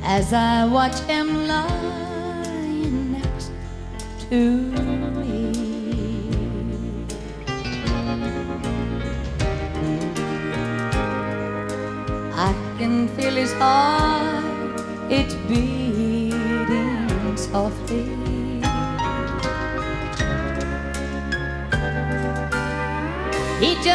as I watch him lying next to me. I can feel his heart, it's beating softly. He just